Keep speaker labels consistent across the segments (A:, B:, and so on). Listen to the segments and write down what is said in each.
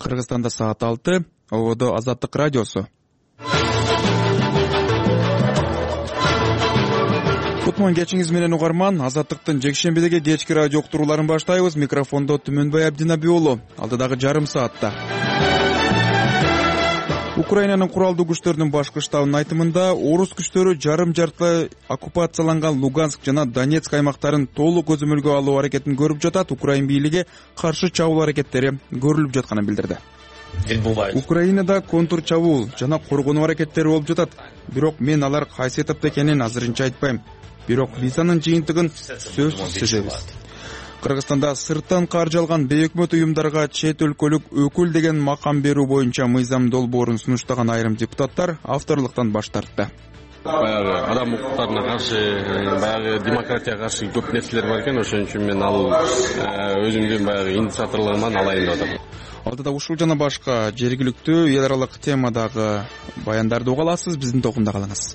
A: Кыргызстанда саат 6, ободо Азаттык радиосу. Кутман кечиңиз менен угарман. Азаттыктын жекшембидеги кечки радио уктурууларын баштайбыз. Микрофондо Түмөнбай Абдинаби уулу. Алдыдагы жарым саатта Украинанын куралдуу күчтөрүнүн башкы штабынын айтымында, орус күчтөрү жарым жартылай оккупацияланган Луганск жана Донецк аймактарын толук көзөмөлгө алуу аракетин көрүп жатат. Украин бийлиги каршы чабуул аракеттери көрүлүп жатканын билдирди. Украинада контур чабуул жана коргонуу аракеттери болуп жатат. Бирок мен алар кайсы этапта экенин азырынча айтпайм. Бирок биз анын жыйынтыгын сөзсүз сезебиз. Кыргызстанда сырттан каржы алган бейөкмөт уюмдарга чет өлкөлүк өкүл деген макам берүү боюнча мыйзам долбоорун сунуштаган айрым депутаттар авторлуктан баш тартты.
B: Баягы адам укуктарына каршы, баягы демократияга каршы көп нерселер бар экен, ошон үчүн мен ал өзүмдүн баягы инициаторлугуман алайын деп атам.
A: Алдыда ушул жана башка жергиликтүү эл аралык темадагы баяндарды уга аласыз, биздин токумда калыңыз.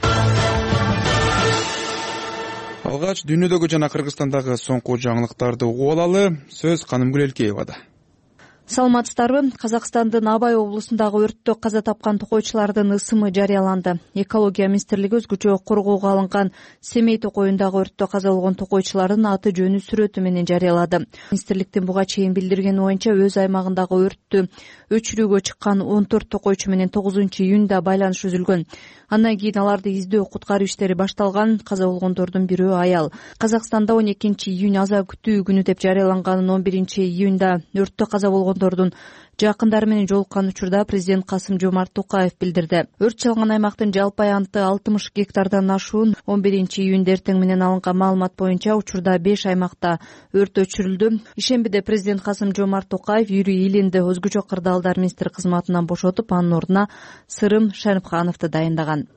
A: Алгач дүйнөдөгү жана Кыргызстандагы соңку жаңылыктарды угуп алалы. Сөз Канымгүл Элкеевада.
C: Саламатсыздарбы? Казакстандын Абай облусундагы өрттө каза тапкан токойчулардын ысымы жарыяланды. Экология министрлиги өзгөчө коргоого алынган Семей токойундагы өрттө каза болгон токойчулардын аты жөнү сүрөтү менен жарыялады. Министрликтин буга чейин билдиргени боюнча өз аймагындагы өрттү өчүрүүгө чыккан 14 токойчу менен 9-июнда байланыш үзүлгөн. Андан кийин аларды издөө куткаруу иштери башталган. Каза болгондордун бирөө аял. Казакстанда 12-июнь аза күтүү күнү деп жарыяланганын 11-июнда өрттө каза болгондордун жакындары менен жолуккан учурда президент Касым-Жомарт Токаев билдирди. Өрт чалган аймактын жалпы аянты 60 гектардан ашуун. 11-июнда эртең менен алынган маалымат боюнча учурда 5 аймакта өрт өчүрүлдү. Ишембиде президент Касым-Жомарт Токаев Юрий Ильинди өзгөчө кырдаалдар министри кызматынан бошотуп, анын ордуна Сырым Шариповду дайындаган.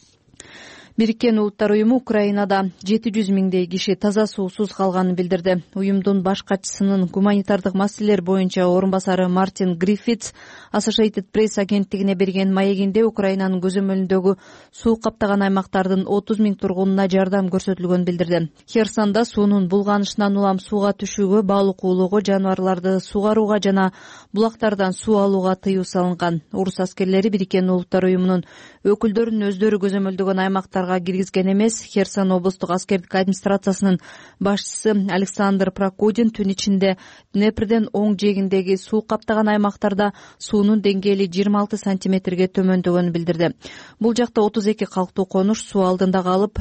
C: Бириккен Улуттар уюму Украинада 700 миңдей киши таза суусуз калганын билдирди. Уюмдун баш катчысынын гуманитардык маселелер боюнча орун басары Мартин Гриффитс Associated Press агенттигине берген маегинде Украинанын көзөмөлүндөгү суу каптаган аймактардын 30 миң тургунуна жардам көрсөтүлгөнүн билдирди. Херсонда суунун булганышынан улам сууга түшүүгө, баалык уулоого, жаныбарларды сугарууга жана булактардан суу алууга тыюу салынган. Орус аскерлери Бириккен Улуттар уюмунун өкүлдөрүн өздөрү көзөмөлдөгөн аймактарга киргизген эмес. Херсон облустук аскердик администрациясынын башчысы Александр Прокудин түн ичинде Днепрден оң жээгиндеги суу каптаган аймактарда суунун деңгээли 26 сантиметрге төмөндөгөнүн билдирди. Бул жакта 32 калктуу конуш суу алдында калып,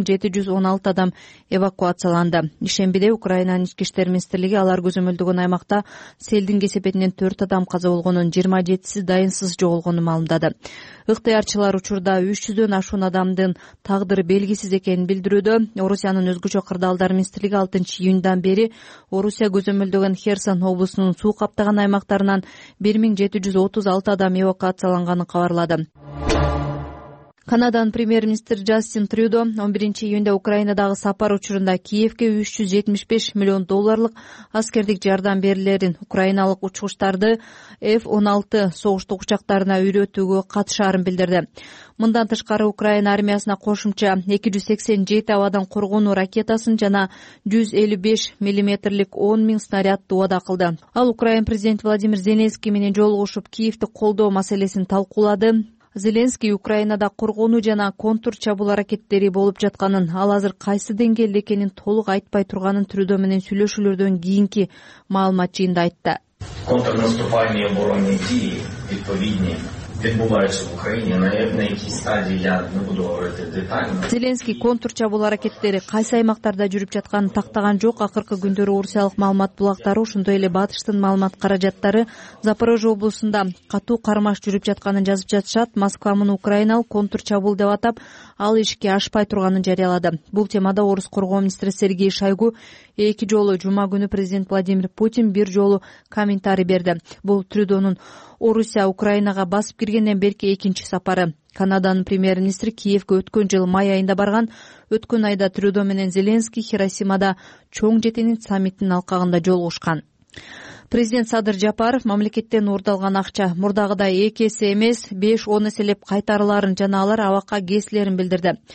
C: 2716 адам эвакуацияланды. Ишембиде Украинанын ички иштер министрлиги алар көзөмөлдөгөн аймакта селдин кесепетинен 4 адам каза болгонун, 27си дайынсыз жоголгонун маалымдады. Ыктыярчылар учурда 300дөн ашуун адамдын тагдыры белгисиз экенин билдирүүдө. Орусиянын өзгөчө кырдаалдар министрлиги 6-июндан бери Орусия көзөмөлдөгөн Херсон облусунун суу каптаган аймактарынан 1736 адам эвакуацияланганын кабарлады. Канаданын премьер-министри Джастин Трюдо 11-июнда Украинадагы сапар учурунда Киевке $375 миллион аскердик жардам берилерин, украиналык учкучтарды F-16 согуштук учактарына үйрөтүүгө катышаарын билдирди. Мындан тышкары Украина армиясына кошумча 287 абадан коргонуу ракетасын жана 155 мм 10 миң снарядды убада кылды. Ал Украина президенти Владимир Зеленский менен жолугушуп Киевти колдоо маселесин талкуулады. Зеленский Украинада коргонуу жана контур чабуул аракеттери болуп жатканын, ал азыр кайсы деңгээлде экенин толук айтпай турганын Трюдо менен сүйлөшүүлөрдөн кийинки маалымат жыйында айтты.
D: Контрнаступальні оборонні дії відповідні відбуваються в Україні. На якій стадії я не буду говорити детально.
C: Зеленский контур чабуул аракеттери кайсы аймактарда жүрүп жатканын тактаган жок. Акыркы күндөрү орусиялык маалымат булактары, ошондой эле батыштын маалымат каражаттары Запорожье облусунда катуу кармаш жүрүп жатканын жазып жатышат. Москва муну украиналык контур чабуул деп атап, ал ишке ашпай турганын жарыялады. Бул темада Орус коргоо министри Сергей Шойгу 2 жолу жума күнү президент Владимир Путин 1 жолу комментарий берди. Бул Трюдонун Орусия Украинага басып киргенден берки экинчи сапары. Канаданын премьер-министри Киевге өткөн жыл май айында барган. Өткөн айда Трюдо менен Зеленский Хиросимада чоң жетинин саммитинин алкагында жолугушкан. Президент Садыр Жапаров мамлекеттен уурдалган акча мурдагыдай 2 эсе эмес 5-10 эселеп кайтарыларын жана алар абакка кесилерин билдирди.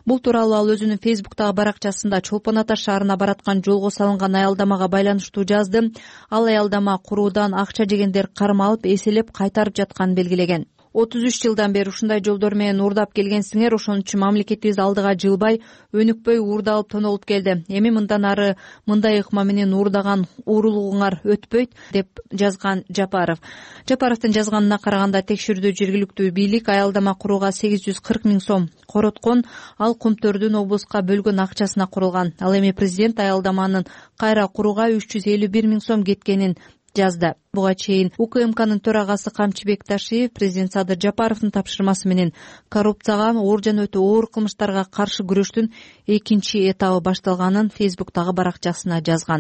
C: Бул тууралуу ал өзүнүн Фейсбуктагы баракчасында Чолпон Ата шаарына бараткан жолго салынган аялдамага байланыштуу жазды. Ал аялдама куруудан акча жегендер кармалып, эселеп кайтарып жатканын белгилеген. 33 жылдан бери ушундай жолдор менен уурдап келгенсиңер, ошон үчүн мамлекетибиз алдыга жылбай, өнүкпөй уурдалып тонолуп келди. Эми мындан ары мындай ыкма менен уурдаган уурулугуңар өтпөйт, деп жазган Жапаров. Жапаровдун жазганына караганда, текшерүүдө жергиликтүү бийлик аялдама курууга 840 000 сом короткон, ал Кумтөрдүн облуска бөлгөн акчасына курулган. Ал эми президент аялдаманын кайра курууга 351 000 сом кеткенин жазды. Буга чейин УКМКнын төрагасы Камчыбек Ташиев президент Садыр Жапаровдун тапшырмасы менен коррупцияга, оор жана өтө оор кылмыштарга каршы күрөштүн экинчи этабы башталганын Фейсбуктагы баракчасына жазган.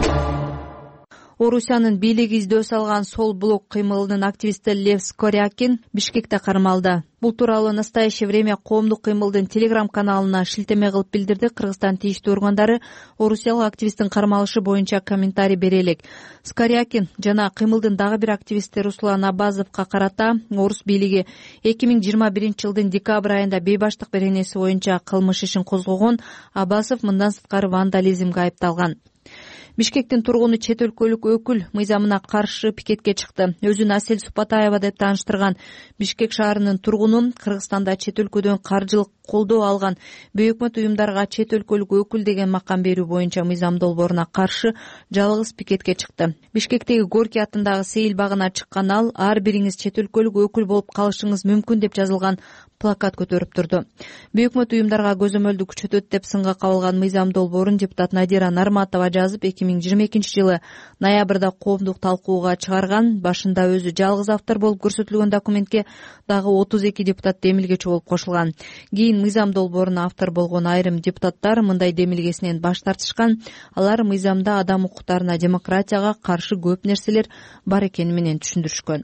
C: Орусиянын бийлиги издөө салган сол блок кыймылынын активисти Лев Скорякин Бишкекте кармалды. Бул тууралуу «Настоящее время» коомдук кыймылдын телеграм-каналына шилтеме кылып билдирди. Кыргызстан тийиштүү органдары орусиялык активисттин кармалышы боюнча комментарий бере элек. Скорякин жана кыймылдын дагы бир активисти Руслан Абазовго карата орус бийлиги 2021 жылдын декабрь айында бейбаштык беренеси боюнча кылмыш ишин козгогон. Абазов мындан сырткары вандализмге айыпталган. Бишкектин тургуну чет өлкөлүк өкүл мыйзамына каршы пикетке чыкты. Өзүн Асель Супатаева деп тааныштырган Бишкек шаарынын тургуну Кыргызстанда чет өлкөдөн каржылык колдоо алган бейөкмөт уюмдарга чет өлкөлүк өкүл деген макам берүү боюнча мыйзам долбооруна каршы жалгыз пикетке чыкты. Бишкектеги Горький атындагы сейил багына чыккан ал, ар бириңиз чет өлкөлүк өкүл болуп калышыңыз мүмкүн деп жазылган плакат көтөрүп турду. Бейөкмөт уюмдарга көзөмөлдү күчөтөт деп сынга кабылган мыйзам долбоорун депутат Надира Нарматова жазып, 2022 жылы ноябрда коомдук талкууга чыгарган. Башында өзү жалгыз автор болуп көрсөтүлгөн документке дагы 32 депутат демилгечи болуп кошулган. Кийин мыйзам долбооруна автор болгон айрым депутаттар мындай демилгесинен баш тартышкан. Алар мыйзамда адам укуктарына, демократияга каршы көп нерселер бар экени менен түшүндүрүшкөн.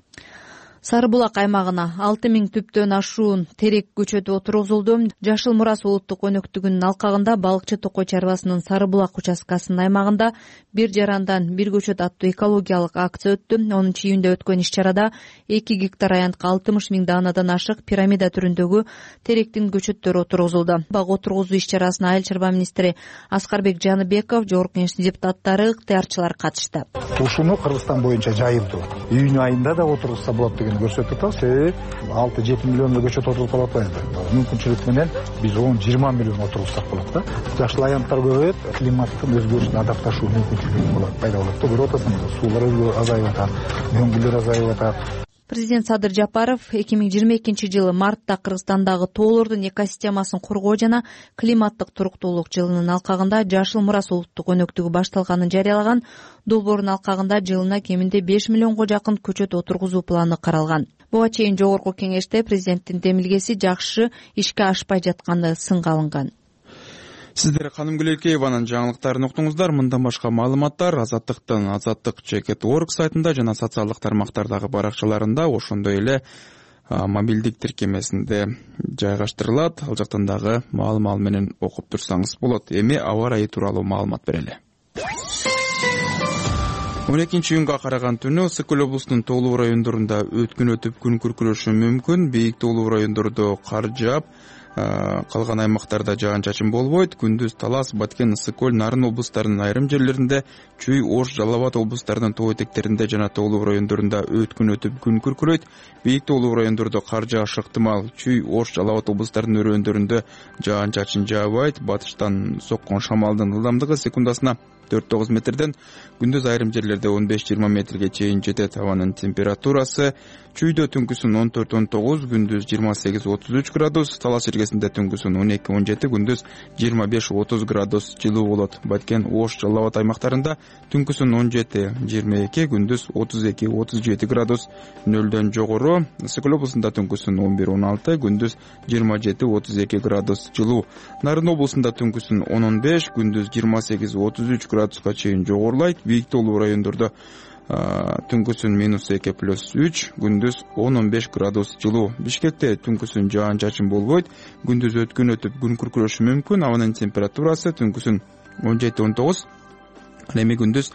C: Сары булак аймагына 6000 түптөн ашуун терек көчөтү отургузулду. Жашыл Мурас улуттук өнөктүгүнүн алкагында балыкчы Токой чарбасынын Сары булак участкасынын аймагында бир жарандан бир көчөт аттуу экологиялык акция өттү. 10-июнда өткөн иш-чарада 2 гектар аянтка 60 000 даанадан ашык пирамида түрүндөгү теректин көчөттөрү отургузулду. Бак отургузуу иш-чарасына Айыл чарба министри Аскарбек Жаныбеков, жогорку кеңештин депутаттары, ыктыярчылар катышты.
E: Ушуну Кыргызстан боюнча жайылтуу. Июнь айында да отургузса болот деген көрсөтүп атабыз. 6-7 миллиондой көчөт отуруп калат эми. Мүмкүнчүлүк менен биз 10-20 миллион отургузсак болот да. Жашыл аянттар көбөйөт, климаттын өзгөрүшүнө адапташуу мүмкүнчүлүгү болот, пайда болот. Көрүп атасыңыз, суулар азайып атат, мөңгүлөр азайып атат.
C: Президент Садыр Жапаров 2022 жылы мартта Кыргызстандагы тоолордун экосистемасын коргоо жана климаттык туруктуулук жылынын алкагында Жашыл Мурас улуттук өнөктүгү башталганын жарыялаган. Долбоордун алкагында жылына кеминде 5 миллионго жакын көчөт отургузуу планы каралган. Буга чейин жогорку кеңеште президенттин демилгеси жакшы ишке ашпай жатканы сынга алынган.
A: Сиздер Ханым Гүлекееванын жаңылыктарын уктуңуздар. Мындан башка маалыматтар Азаттыктын azattik.org сайтында жана социалдык тармактардагы баракчаларында, ошондой эле мобилдик тиркемесинде жайгаштырылат. Ал жактан дагы маал менен окуп турсаңыз болот. Эми аба ырайы тууралуу маалымат берели. 12-июнга караган түнү Ысык-Көл облусунун тоолуу райондорунда өткүн өтүп күн күркүрөшү мүмкүн. Бийик тоолуу райондордо кар жаап, калган аймактарда жаан-чачын болбойт. Күндүз Талас, Баткен, Ысык-Көл, Нарын облустарынын айрым жерлеринде, Чүй, Ош, Жалал Абад облустарынын тоо этектеринде жана тоолуу райондорунда өткүн өтүп күн күркүрөйт. Бийик тоолуу райондордо кар жаашы ыктымал. Чүй, Ош, Жалал Абад облустарынын өрөөндөрүндө жаан-чачын жаабайт. Батыштан соккон шамалдын ылдамдыгы секундасына 4-9 метрден, күндүз айрым жерлерде 15-20 метрге чейин жетет. Абанын температурасы Чүйдө түнкүсүн 14-19, күндүз 28-33 градус, Талас жергесинде түнкүсүн 12-17, күндүз 25-30 градус жылуу болот. Баткен, Ош, Жалал Абад аймактарында түнкүсүн 17-22, күндүз 32-37 градус нөлдөн жогору. Ысык-Көл облусунда түнкүсүн 11-16, күндүз 27-32 градус жылуу. Нарын облусунда түнкүсүн 10-15, күндүз 28-33 градуска чейин жогорулайт. Бийик тоолуу райондордо түнкүсүн -2+3, күндүз 10-15 градус жылуу. Бишкекте түнкүсүн жаан-чачын болбойт, күндүз өткүн өтүп күн күркүрөшү мүмкүн. Абанын температурасы түнкүсүн 17-19, эми күндүз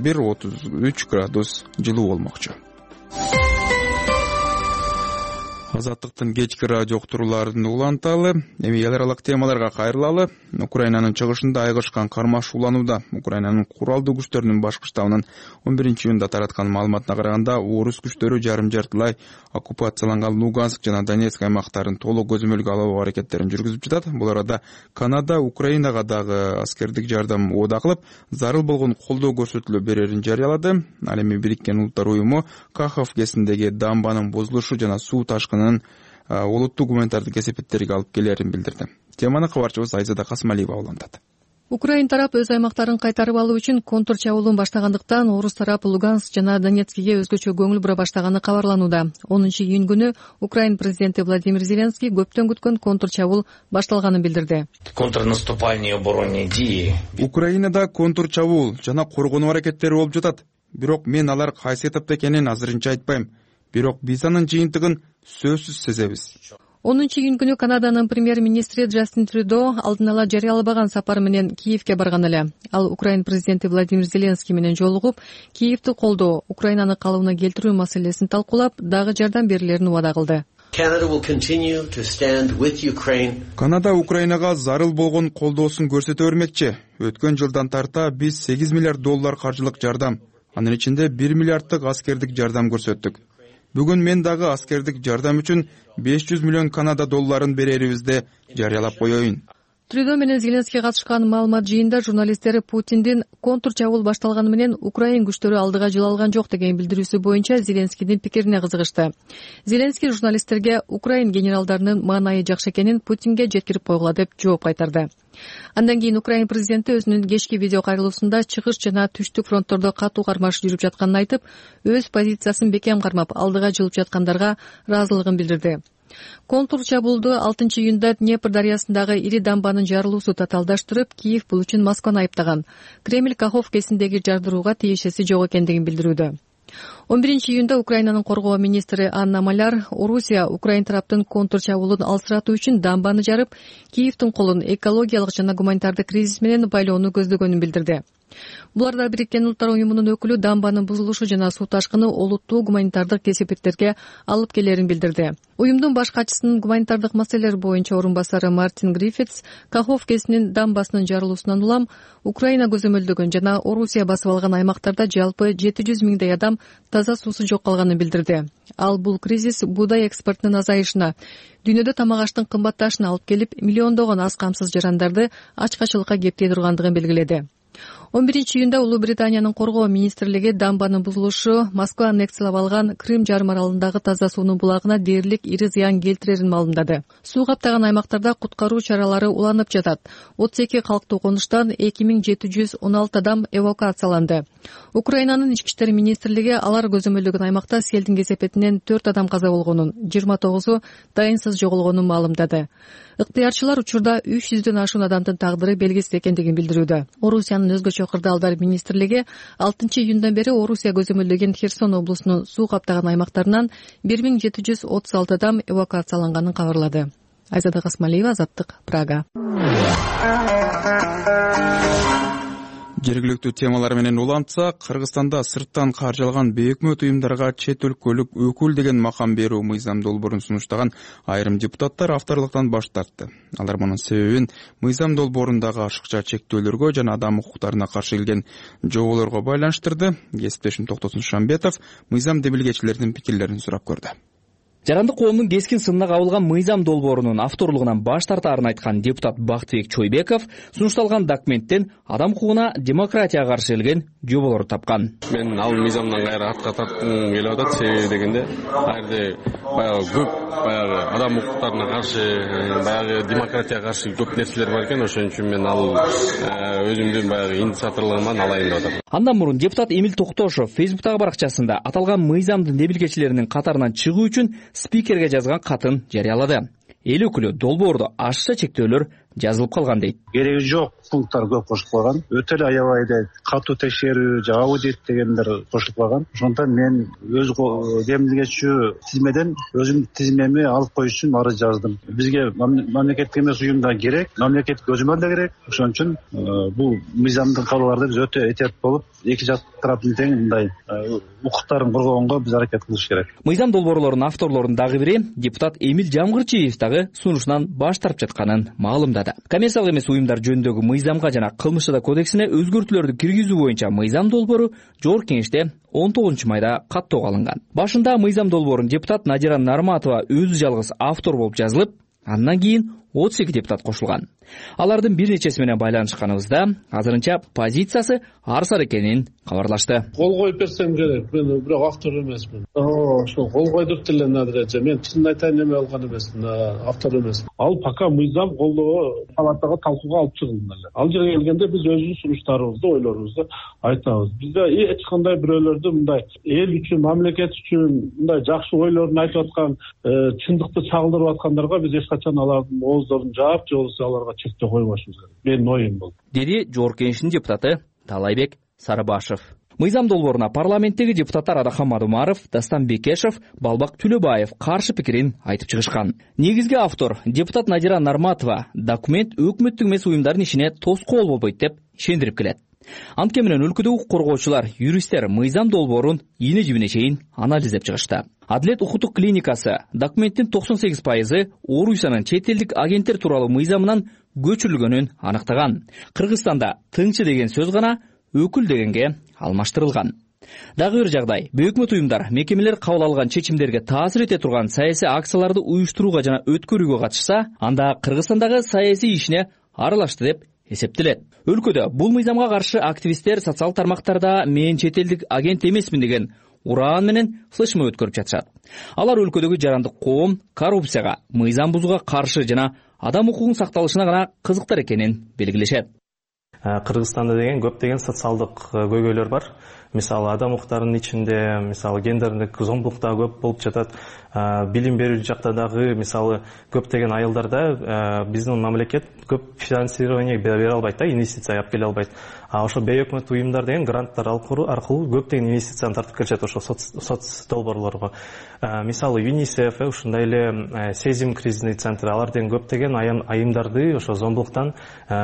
A: 31-33 градус жылуу болмокчу. Азаттыктын кечки радио уктурууларын уланталы. Эми эл аралык темаларга кайрылалы. Украинанын чыгышында айгышкан кармаш уланууда. Украинанын куралдуу күчтөрүнүн башкы штабынын 11-июнда тараткан маалыматына караганда, орус күчтөрү жарым-жартылай оккупацияланган Луганск жана Донецк аймактарын толук көзөмөлгө алуу аракеттерин жүргүзүп жатат. Бул арада Канада Украинага дагы аскердик жардам убада кылып, зарыл болгон колдоо көрсөтүлө берерин жарыялады. Ал эми Бириккен Улуттар уюму Кахов КЕСиндеги дамбанын бузулушу жана суу ташкынын олуттуу гуманитардык кесепеттерге алып келерин билдирди. Теманы кабарчыбыз Айзада Касмалиева улантат.
F: Украин тарап өз аймактарын кайтарып алуу үчүн контур чабуулун баштагандыктан, орус тарап Луганск жана Донецкиге өзгөчө көңүл бура баштаганы кабарланууда. 10-июнь күнү Украин президенти Владимир Зеленский көптөн күткөн контур чабуул башталганын билдирди.
D: Контрнаступальные оборонные дии.
A: Украинада контур чабуул жана коргонуу аракеттери болуп жатат. Бирок мен алар кайсы этапта экенин азырынча айтпайм. Бирок биз анын жыйынтыгын сөзсүз сезебиз.
F: 10-июнь күнү Канаданын премьер-министри Джастин Трюдо алдын ала жарыялабаган сапар менен Киевке барган эле. Ал Украин президенти Владимир Зеленский менен жолугуп, Киевти колдоо, Украинаны калыбына келтирүү маселесин талкуулап, дагы жардам берилерин убада кылды.
A: Канада Украинага зарыл болгон колдоосун көрсөтө бермекчи. Өткөн жылдан тарта биз $8 миллиард каржылык жардам, анын ичинде 1 миллиарддык аскердик жардам көрсөттүк. Бүгүн мен дагы аскердик жардам үчүн $500 миллион Канада долларын берерибизди жарыялап коеюн.
F: Трюдо менен Зеленский катышкан маалымат жыйында журналисттер Путиндин контур чабуул башталганы менен Украин күчтөрү алдыга жыла алган жок деген билдирүүсү боюнча Зеленскийдин пикирине кызыгышты. Зеленский журналисттерге Украин генералдарынын маанайы жакшы экенин Путинге жеткирип койгула деп жооп кайтарды. Андан кийин Украин президенти өзүнүн кечки видео кайрылуусунда чыгыш жана түштүк фронттордо катуу кармаш жүрүп жатканын айтып, өз позициясын бекем кармап, алдыга жылып жаткандарга ыраазылыгын билдирди. Контур чабуулду 6-июнда Днепр дарыясындагы ири дамбанын жарылуусу татаалдаштырып, Киев бул үчүн Москваны айыптаган. Кремль Кахов КЕСиндеги жардырууга тиешеси жок экендигин билдирүүдө. 11-июнда Украинанын коргоо министри Анна Маляр Орусия Украин тараптын контур чабуулун алсыратуу үчүн дамбаны жарып, Киевтин колун экологиялык жана гуманитардык кризис менен байлоону көздөгөнүн билдирди. Буларда Бириккен Улуттар уюмунун өкүлү дамбанын бузулушу жана суу ташкыны олуттуу гуманитардык кесепеттерге алып келерин билдирди. Уюмдун баш катчысынын гуманитардык маселелер боюнча орун басары Мартин Гриффитс Кахов КЕСинин дамбасынын жарылуусунан улам Украина көзөмөлдөгөн жана Орусия басып алган аймактарда жалпы 700 миңдей адам таза суусу жок калганын билдирди. Ал бул кризис буудай экспортунун азайышына, дүйнөдө тамак аштын кымбатташына алып келип, миллиондогон аз камсыз жарандарды ачкачылыкка кептей тургандыгын белгиледи. 11-июнда Улуу Британиянын коргоо министрлиги дамбанын бузулушу Москва аннексиялап алган Крым жарым аралындагы таза суунун булагына дээрлик ири зыян келтирерин маалымдады. Суу каптаган аймактарда куткаруу чаралары уланып жатат. 32 калктуу конуштан 2716 адам эвакуацияланды. Украинанын ички иштер министрлиги алар көзөмөлдөгөн аймакта селдин кесепетинен 4 адам каза болгонун, 29-у дайынсыз жоголгонун маалымдады. Ыктыярчылар учурда 300дөн ашуун адамдын тагдыры белгисиз экендигин билдирүүдө. Орусиянын өзгөчө кырдаалдар министрлиги 6-июндан бери Орусия көзөмөлдөгөн Херсон облусунун суу каптаган аймактарынан 1736 адам эвакуацияланганын кабарлады. Айзада Касмалиева, Азаттык, Прага.
A: Жергиликтүү темалар менен улантсак, Кыргызстанда сырттан каржыланган бейөкмөт уюмдарга чет өлкөлүк өкүл деген макам берүү мыйзам долбоорун сунуштаган айрым депутаттар авторлуктан баш тартты. Алар мунун себебин мыйзам долбоорундагы ашыкча чектөөлөргө жана адам укуктарына каршы келген жоболорго байланыштырды. Кесиптешим Токтосун Шамбетов мыйзам демилгечилеринин пикирлерин сурап көрдү.
G: Жарандык коомдун кескин сынына кабылган мыйзам долбоорунун авторлугунан баш тартаарын айткан депутат Бактыбек Чойбеков сунушталган документтен адам укугуна демократияга каршы келген жоболорду тапкан.
B: Мен ал мыйзамдан кайра артка тарткым келип атат. Себеби дегенде, аяр баягы көп адам укуктарына каршы, баягы демократияга каршы көп нерселер бар экен. Ошон үчүн мен ал өзүмдүн баягы инициаторлугуман алайын деп атам.
G: Андан мурун депутат Эмил Токтошов Фейсбуктагы баракчасында аталган мыйзамдын демилгечилеринин катарынан чыгуу үчүн спикерге жазган катын жарыялады. Эл өкүлү долбоордо ашыкча чектөөлөр жазылып калган дейт.
H: Кереги жок пункттар көп кошулуп калган. Өтө эле аябай катуу текшерүү, аудит дегендер кошулуп калган. Ошондон мен өз кемилгечүү тизмеден өзүмдүн тизмеми алып коюш үчүн арыз жаздым. Бизге мамлекеттик эмес уюм да керек, мамлекеттик көзөмөл да керек. Ошон үчүн бул мыйзамдык кабылlarda биз өтө этият болуп, эки жак тараптын тең мындай укуктарын коргогонго биз аракет кылыш керек.
G: Мыйзам долбоорлорунун авторлорунун дагы бири депутат Эмил Жамгырчиев дагы сунушунан баш тартып жатканын маалымдады. Коммерциялык эмес уюмдар жөнүндөгү мыйзамга жана кылмыш жаза кодексине өзгөртүүлөрдү киргизүү боюнча мыйзам долбоору Жогорку Кеңеште 19 майда каттоого алынган. Башында мыйзам долбоорун депутат Надира Нарматова өзү жалгыз автор болуп жазылып, андан кийин 32 депутат кошулган. Алардын бир нечеси менен байланышканыбызда азырынча позициясы арсар экенин кабарлашты.
I: Кол коюп берсем керек, мен бирок автор эмесмин. Ошо кол койдук деле Надирача, мен чын айтайын эме алган эмесмин, автор эмесмин. Ал пока мыйзам колдоо палатага талкууга алып чыгылды эле. Ал жерге келгенде биз өзүбүздүн сунуштарыбызды, ойлорубузду айтабыз. Бизде эч кандай бирөөлөрдү мындай эл үчүн, мамлекет үчүн мындай жакшы ойлорун айтып аткан, чындыкты чагылдырып аткандарга биз эч качан алардын ооздорун жаап, же болбосо аларга чектөө койбошубуз керек. Менин оюм бул. Деди
G: Жогорку Кеңештин депутаты Талайбек Сарыбашев. Мыйзам долбооруна парламенттеги депутаттар Адахан Мадумаров, Дастан Бекешев, Балбак Түлөбаев каршы пикирин айтып чыгышкан. Негизги автор депутат Надира Нарматова документ өкмөттүк эмес уюмдардын ишине тоскоол болбойт деп ишендирип келет. Анткени менен өлкөдө укук коргоочулар, юристтер мыйзам долбоорун ийне жибине чейин анализдеп чыгышты. Адилет укуктук клиникасы документтин 98% Орусиянын чет элдик агенттер тууралуу мыйзамынан көчүрүлгөнүн аныктаган. Кыргызстанда тыңчы деген сөз гана өкүл дегенге алмаштырылган. Дагы бир жагдай, өкмөт уюмдар, мекемелер кабыл алган чечимдерге таасир эте турган саясий акцияларды уюштурууга жана өткөрүүгө катышса, анда Кыргызстандагы саясий ишине аралашты деп эсептелет. Өлкөдө бул мыйзамга каршы активисттер социал тармактарда мен чет элдик агент эмесмин деген ураан менен флешмоб өткөрүп жатышат. Алар өлкөдөгү жарандык коом коррупцияга, мыйзам бузууга каршы жана адам укугунун сакталышына гана кызыктар экенин белгилешет.
J: Кыргызстанда деген көптөгөн социалдык көйгөйлөр бар. Мисалы адам укуктарынын ичинде, мисалы гендердик зомбулук да көп болуп жатат. Билим берүү жакта дагы мисалы көптөгөн айылдарда биздин мамлекет көп финансирование бере албайт да, инвестиция алып келе албайт. Ошо бейөкмөт уюмдар деген гранттар аркылуу көптөгөн инвестицияны тартып келишет ошо соц долбоорлорго. Мисалы ЮНИСЕФ, ушундай эле Сезим кризисный центр, алар деген көптөгөн айымдарды ошо зомбулуктан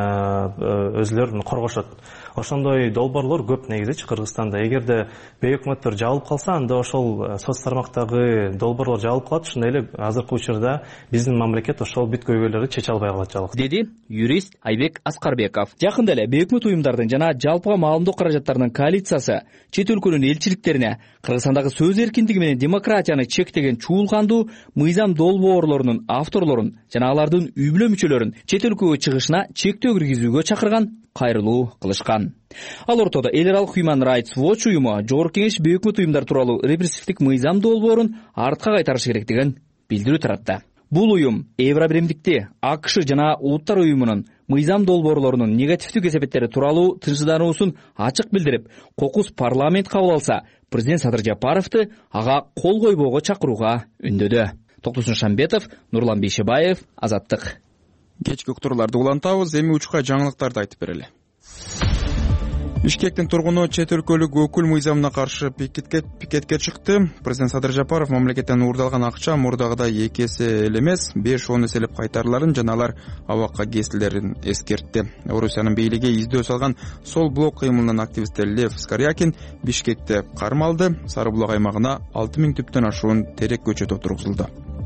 J: өзлөрүн коргошот. Ошондой долбоорлор көп негизичи Кыргызстанда. Эгерде бейөкмөттөр жабылып калса, анда ошол соц тармактагы долбоорлор жабылып калат. Ошондой эле азыркы учурда биздин мамлекет ошол бүт көйгөйлөрдү чече албай калат жалгыз.
G: Деди юрист Айбек Аскарбеков. Жакында эле бейөкмөт уюмдардын жана жалпыга маалымдоо каражаттарынын коалициясы чет өлкөнүн элчиликтерине Кыргызстандагы сөз эркиндиги менен демократияны чектеген чуулкандуу мыйзам долбоорлорунун авторлорун жана алардын үй бүлө мүчөлөрүн чет өлкөгө чыгышына чектөө киргизүүгө чакырган кайрылуу кылышкан. Ал ортодо эл аралык Human Rights Watch уюму Жогорку Кеңеш бейөкмөт уюмдар тууралуу репрессивдик мыйзам долбоорун артка кайтарыш керектигин билдирүү таратты. Бул уюм Евробиримдикти, АКШ жана Улуттар уюмунун мыйзам долбоорлорунун негативдүү кесепеттери тууралуу тынчсыздануусун ачык билдирип, кокус парламент кабыл алса, президент Садыр Жапаровду ага кол койбоого чакырууга үндөдү. Токтосун Шамбетов, Нурлан Бейшебаев, Азаттык.
A: Кечки уктурууларды улантабыз, эми учка жаңылыктарды айтып берели. Бишкектин тургуну чет өлкөлүк өкүл мыйзамына каршы пикетке чыкты. Президент Садыр Жапаров мамлекеттен уурдалган акча мурдагыдай 2 эсе эле эмес, 5-10 эселеп кайтарыларын жана алар абакка кесилерин эскертти. Орусиянын бийлиги издөө салган сол блок кыймылынын активисти Лев Скорякин Бишкекте кармалды. Сары булак аймагына 6000 түптөн ашуун терек көчөтү отургузулду.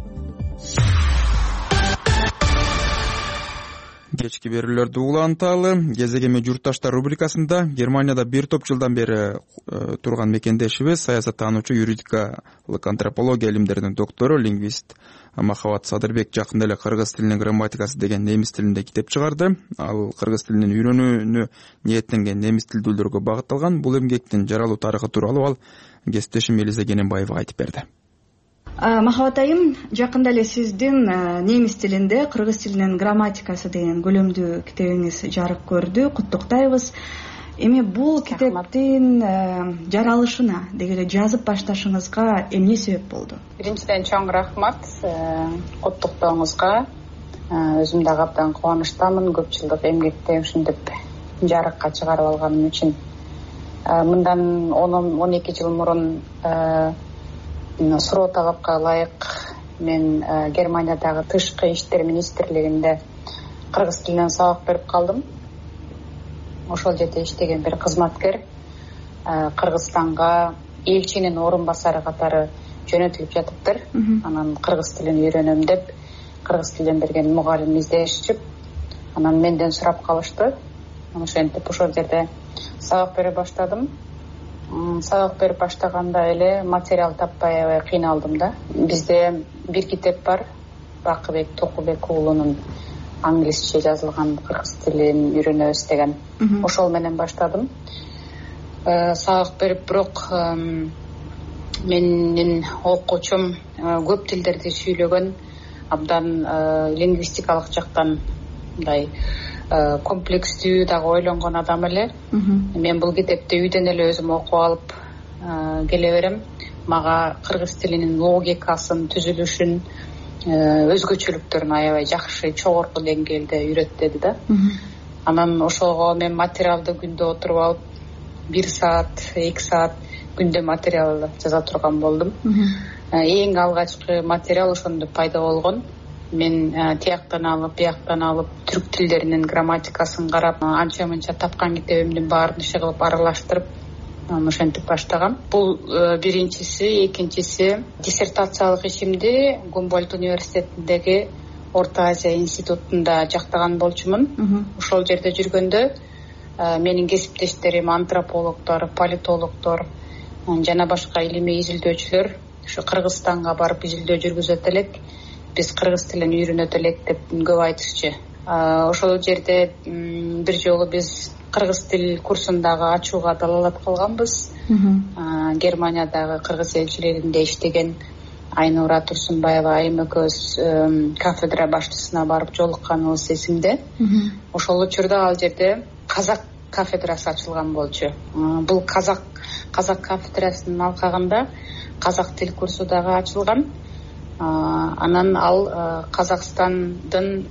A: Кечки берүүлөрдү уланталы. Кезек эми журтташтар рубрикасында Германияда бир топ жылдан бери турган мекендешибиз, саясаттануучу, юридикалык антропология илимдеринин доктору, лингвист Махабат Садырбек жакында эле кыргыз тилинин грамматикасы деген немис тилинде китеп чыгарды. Ал кыргыз тилинин үйрөнүүнү ниеттенген немис тилдүүлөргө багытталган. Бул эмгектин жаралуу тарыхы тууралуу ал кесиптешим Элиза Кененбаева айтып берди.
K: Махабат айым, жакында эле сиздин немис тилинде кыргыз тилинин грамматикасы деген көлөмдүү китебиңиз жарык көрдү. Куттуктайбыз. Эми бул китептин жаралышына деги эле жазып башташыңызга эмне себеп болду?
L: Биринчиден чоң рахмат куттуктооңузга. өзүм дагы абдан кубанычтамын көп жылдык эмгекте ушинтип жарыкка чыгарып алганым үчүн. Мындан 12 жыл мурун суроо талапка ылайык мен Германиядагы тышкы иштер министрлигинде кыргыз тилинен сабак берип калдым. Ошол жерде иштеген бир кызматкер Кыргызстанга элчинин орун басары катары жөнөтүлүп жатыптыр. Анан кыргыз тилин үйрөнөм деп кыргыз тилден берген мугалим издешип, анан менден сурап калышты. Ошентип ошол жерде сабак бере баштадым. Сабак берип баштаганда эле материал таппай аябай кыйналдым да. Бизде бир китеп бар, Бакыбек Токубек уулунун англисче жазылган кыргыз тилин үйрөнөбүз деген. Ошол менен баштадым. Сабак берип, бирок менин окуучум көп тилдерди сүйлөгөн, абдан лингвистикалык жактан мындай комплекстүү дагы ойлонгон адам эле. Мен бул китепти үйдөн эле өзүм окуп алып келе берем. Мага кыргыз тилинин логикасын, түзүлүшүн, өзгөчөлүктөрүн аябай жакшы, чогорку деңгээлде үйрөттү да. Анан ошого мен материалды күндө отуруп алып 1 саат, 2 саат күндө материал жаза турган болдум. Эң алгачкы материал ошондо пайда болгон. Мен тияктан алып, бияктан алып, түрк тилдеринин грамматикасын карап, анча-мынча тапкан китебимдин баарын иши кылып аралаштырып, ошентип баштагам. Бул биринчиси. Экинчиси, диссертациялык ишимди Гумбольдт университетиндеги Орто Азия институтунда жактаган болчумун. Ошол жерде жүргөндө менин кесиптештерим антропологдор, политологдор жана башка илимий изилдөөчүлөр ушу Кыргызстанга барып изилдөө жүргүзөт элек, биз кыргыз тилин үйрөнөт элек деп көп айтышчу. Ошол жерде бир жолу биз кыргыз тил курсундагы ачууга далалат кылганбыз. Германиядагы кыргыз элчилигинде иштеген Айнура Турсунбаева айым экөөбүз кафедра башчысына барып жолукканыбыз эсимде. Ошол учурда ал жерде казак кафедрасы ачылган болчу. Бул казак кафедрасынын алкагында казак тил курсу дагы ачылган. Анан ал Казакстандын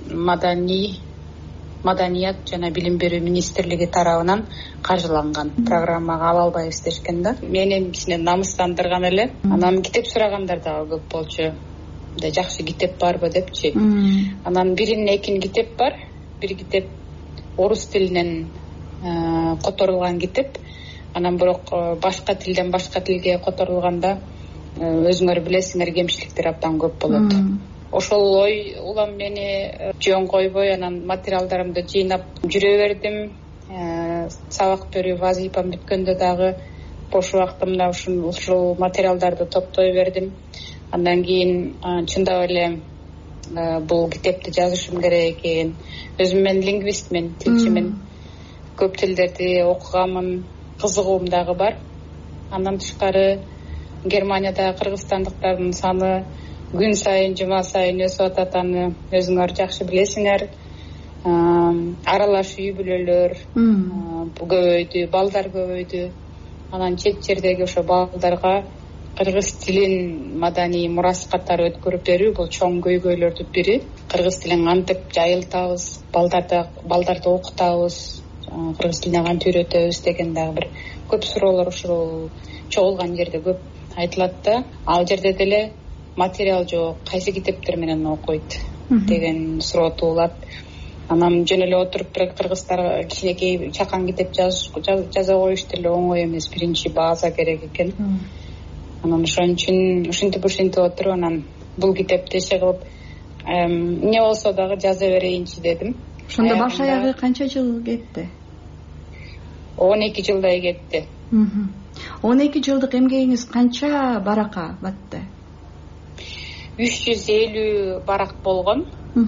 L: маданият жана билим берүү министрлиги тарабынан каржыланган. Программага ала албайбыз дешкен да. Мени кичине намыстандырган эле. Анан китеп сурагандар дагы көп болчу. Жакшы китеп барбы депчи. Анан экин китеп бар. Бир китеп орус тилинен которулган китеп. Анан бирок башка тилден башка тилге которулганда өзүңөр билесиңер, кемчиликтер абдан көп болот. Ошол ой улам мени жөн койбой, анан материалдарымды жыйнап жүрө бердим. Сабак берүү вазифам бүткөндө дагы бош убактымда ушул материалдарды топтой бердим. Андан кийин чындап эле бул китепти жазышым керек экен. Өзүм мен лингвистмин, тилчимин. Көп тилдерди окуганмын, кызыгуум дагы бар. Андан тышкары Германиядагы кыргызстандыктардын саны күн сайын, жума сайын өсүп атат, аны өзүңөр жакшы билесиңер. Аралаш үй бүлөлөр көбөйдү, балдар көбөйдү. Анан чет жердеги ошо балдарга кыргыз тилин маданий мурас катары өткөрүп берүү бул чоң көйгөйлөрдүн бири. Кыргыз тилин кантип жайылтабыз, балдарды окутабыз, кыргыз тилине кантип үйрөтөбүз деген дагы бир көп суроолор ушул чогулган жерде көп айтылат да. Ал жерде деле материал жок, кайсы китептер менен окуйт деген суроо туулат. Анан жөн эле отуруп бир кыргыздар кичинекей чакан китеп жаза коюш деле оңой эмес, биринчи база керек экен. Анан ошон үчүн ушинтип отуруп, анан бул китепти иши кылып эмне болсо дагы жаза берейинчи дедим.
K: Ошондо баш аягы канча жыл кетти?
L: 12 жылдай кетти.
K: 12 жылдык эмгегиңиз канча баракка батты?
L: 350 барак болгон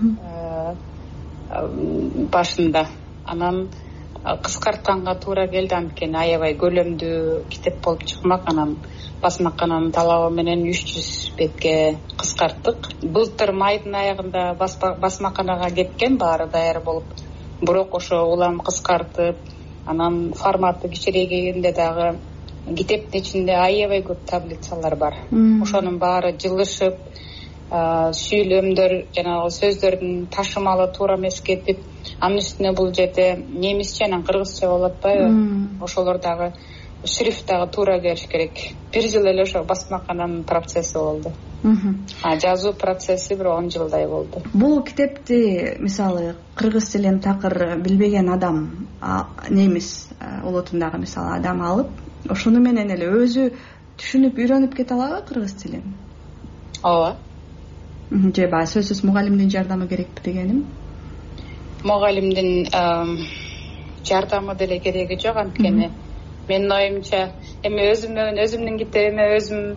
L: башында. Анан кыскартканга туура келди, анткени аябай көлөмдүү китеп болуп чыкмак. Анан басмакананын талабы менен 300 бетке кыскарттык. Былтыр майдын аягында басмаканага кеткен, баары даяр болуп. Бирок ошо улам кыскартып, анан форматы кичирейгенде дагы китептин ичинде аябай көп таблицалар бар. Ошонун баары жылышып, сүйлөмдөр, жанагы сөздөрдүн ташымалы туура эмеске деп, анын үстүнө бул жерде немисче менен кыргызча болуп атпайбы? Ошолор дагы шрифт дагы туура келиш керек. Бир жыл эле ошо басмакананын процесси болду. Жазуу процесси бир 10 жылдай болду.
K: Бул китепти мисалы кыргыз тилин такыр билбеген адам, немис улутундагы мисалы адам алып, ошону менен эле өзү түшүнүп, үйрөнүп кете алабы кыргыз тилин?
L: Ооба.
K: Же баягы сөзсүз мугалимдин жардамы керекпи дегеним?
L: Мугалимдин жардамы деле кереги жок, анткени менин оюмча эми өзүмдүн китебиме өзүм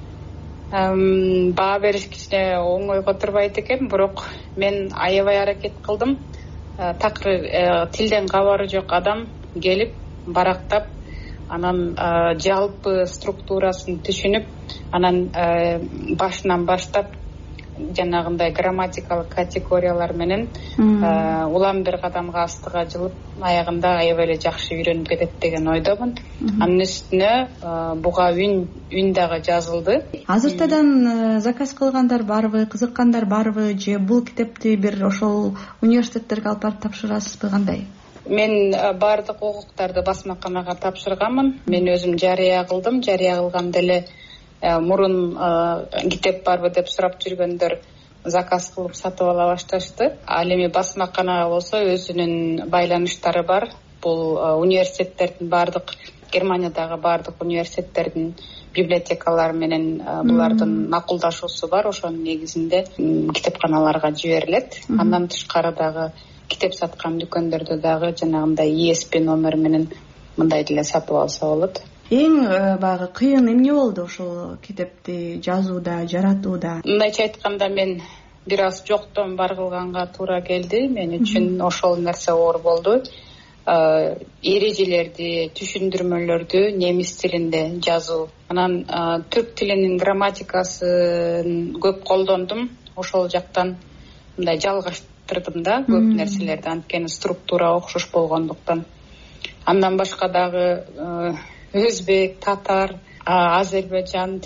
L: баа бериш кичине оңойго турбайт экен, бирок мен аябай аракет кылдым. Такыр тилден кабары жок адам келип барактап, анан жалпы структурасын түшүнүп, анан башынан баштап жанагындай грамматикалык категориялар менен улам бир кадамга астыга жылып, аягында аябай эле жакшы үйрөнүп кетет деген ойдомун. Анын үстүнө буга үн дагы жазылды.
K: Азыртадан заказ кылгандар барбы, кызыккандар барбы, же бул китепти бир ошол университеттерге алып барып тапшырасызбы, кандай?
L: Мен баардык укуктарды басмаканага тапшырганмын. Мен өзүм жарыя кылдым. Жарыя кылганда эле мурун китеп барбы деп сурап жүргөндөр заказ кылып сатып ала башташты. Ал эми басмаканага болсо өзүнүн байланыштары бар. Бул университеттердин баардык, Германиядагы баардык университеттердин библиотекалары менен булардын макулдашуусу бар. Ошонун негизинде китепканаларга жиберилет. Андан тышкары дагы китеп саткан дүкөндөрдө дагы жанагындай ISBN номер менен мындай деле сатып алса болот.
K: Эң баягы кыйын эмне болду ошол китепти жазууда, жаратууда?
L: Мындайча айтканда, мен бир аз жоктон бар кылганга туура келди. Мен үчүн ошол нерсе оор болду. Эрежелерди, түшүндүрмөлөрдү немис тилинде жазуу. Анан түрк тилинин грамматикасын көп колдондум. Ошол жактан мындай жалгаштырдым да көп нерселерди, анткени структура окшош болгондуктан. Андан башка дагы өзбек, татар, азербайжан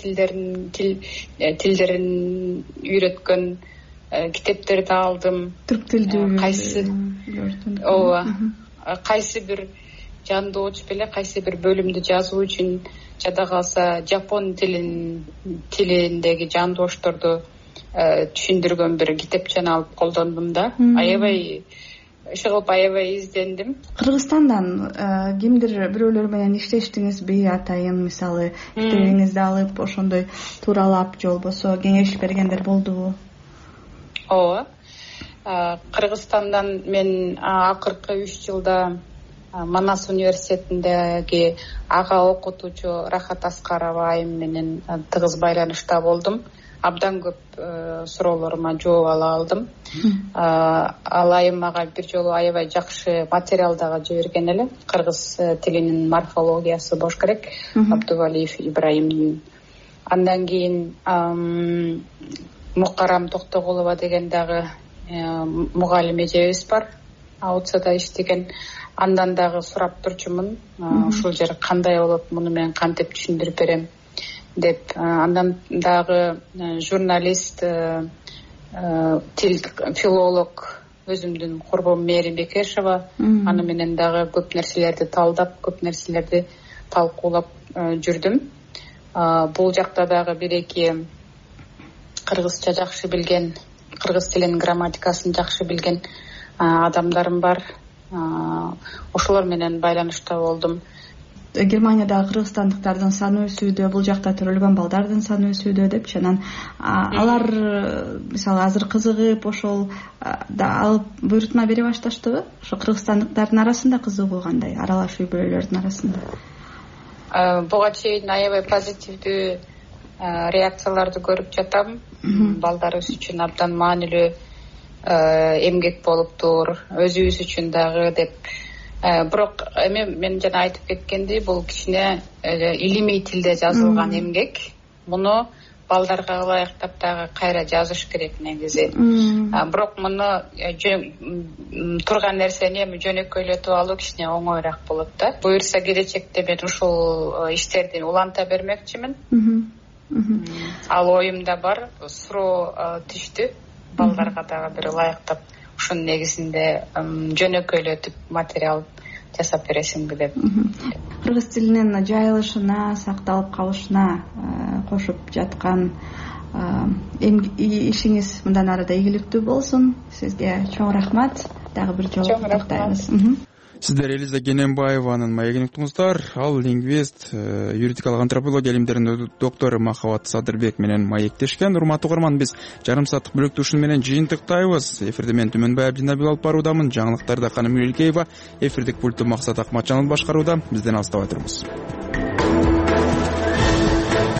L: тилдерин үйрөткөн китептерди алдым.
K: Түрк тилдүү
L: ооба, кайсы бир жандооч беле кайсы бир бөлүмдү жазуу үчүн жада калса жапон тилиндеги жандоошторду түшүндүргөн бир китепчени алып колдондум да. Аябай шыгып, аябай издендим.
K: Кыргызстандан кимдир бирөөлөр менен иштештиңизби, атайын мисалы китебиңизди алып ошондой тууралап же болбосо кеңеш бергендер болдубу?
L: Ооба. Кыргызстандан мен акыркы 3 жылда Манас университетиндеги ага окутуучу Рахат Аскарова айым менен тыгыз байланышта болдум. Абдан көп суроолорума жооп ала алдым. Ал айым мага бир жолу аябай жакшы материал дагы жиберген эле. Кыргыз тилинин морфологиясы болуш керек, Абдувалиев Ибраимдин. Андан кийин Мукарам Токтогулова деген дагы мугалим эжебиз бар, аутсада иштеген. Андан дагы сурап турчумун, ушул жер кандай болот, муну мен кантип түшүндүрүп берем деп. Андан дагы журналист, тил филолог өзүмдүн курбум Мери Бекешева, аны менен дагы көп нерселерди талдап, көп нерселерди талкуулап жүрдүм. Бул жакта дагы бир-эки кыргызча жакшы билген, кыргыз тилинин грамматикасын жакшы билген адамдарым бар. Ошолор менен байланышта болдум.
K: Германиядагы кыргызстандыктардын саны өсүүдө, бул жакта төрөлгөн балдардын саны өсүүдө депчи. Анан алар мисалы азыр кызыгып ошол алып буйрутма бере башташтыбы? Ошо кыргызстандыктардын арасында кызыгуу кандай, аралаш үй-бүлөлөрдүн арасында?
L: Буга чейин аябай позитивдүү реакцияларды көрүп жатам. Балдарыбыз үчүн абдан маанилүү эмгек болуптур, өзүбүз үчүн дагы деп. Бирок мен жана айтып кеткендей, бул кичине илимий тилде жазылган эмгек. Муну балдарга ылайыктап дагы кайра жазыш керек негизи. Бирок муну турган нерсени эми жөнөкөйлөтүп алуу кичине оңоюраак болот да. Буюрса келечекте мен ушул иштерди уланта бермекчимин. ал оюмда бар суроо түштү балдарга дагы бир ылайыктап ушунун негизинде жөнөкөйлөтүп материал жасап бересиңби деп.
K: Кыргыз тилинин жайылышына, сакталып калышына кошуп жаткан ишиңиз мындан ары да ийгиликтүү болсун. Сизге чоң рахмат. Дагы бир жолу куттуктайбыз.
A: Сиздер Элиза Кененбаеванын маегин уктуңуздар. Ал лингвист, юридикалык антропология илимдеринин доктору Махабат Садырбек менен маектешкен. Урматтуу угарман, биз жарым сааттык бөлүктү ушун менен жыйынтыктайбыз. Эфирде мен Түмөнбай Абдинабил алып баруудамын. Жаңылыктарды Каным Юлкеева, эфирдик пультту Максат Акматжанов башкарууда. Бизден алыстабай туруңуз.